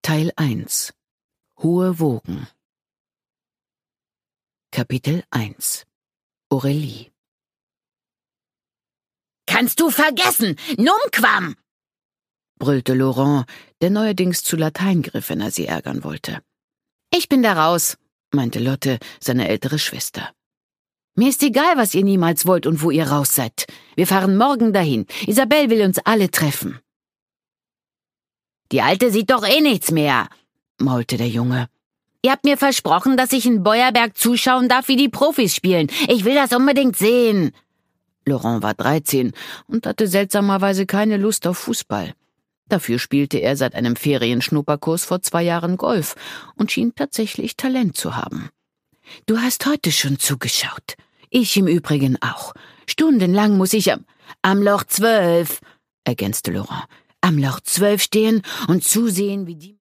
Teil 1 Hohe Wogen. Kapitel 1 Aurelie. »Kannst du vergessen! Numquam!« brüllte Laurent, der neuerdings zu Latein griff, wenn er sie ärgern wollte. »Ich bin da raus«, meinte Lotte, seine ältere Schwester. »Mir ist egal, was ihr niemals wollt und wo ihr raus seid. Wir fahren morgen dahin. Isabelle will uns alle treffen.« »Die Alte sieht doch eh nichts mehr«, maulte der Junge. »Ihr habt mir versprochen, dass ich in Beuerberg zuschauen darf, wie die Profis spielen. Ich will das unbedingt sehen.« Laurent war 13 und hatte seltsamerweise keine Lust auf Fußball. Dafür spielte er seit einem Ferienschnupperkurs vor 2 Jahren Golf und schien tatsächlich Talent zu haben. »Du hast heute schon zugeschaut. Ich im Übrigen auch. Stundenlang muss ich am Loch 12«, ergänzte Laurent, »am Loch 12 stehen und zusehen, wie die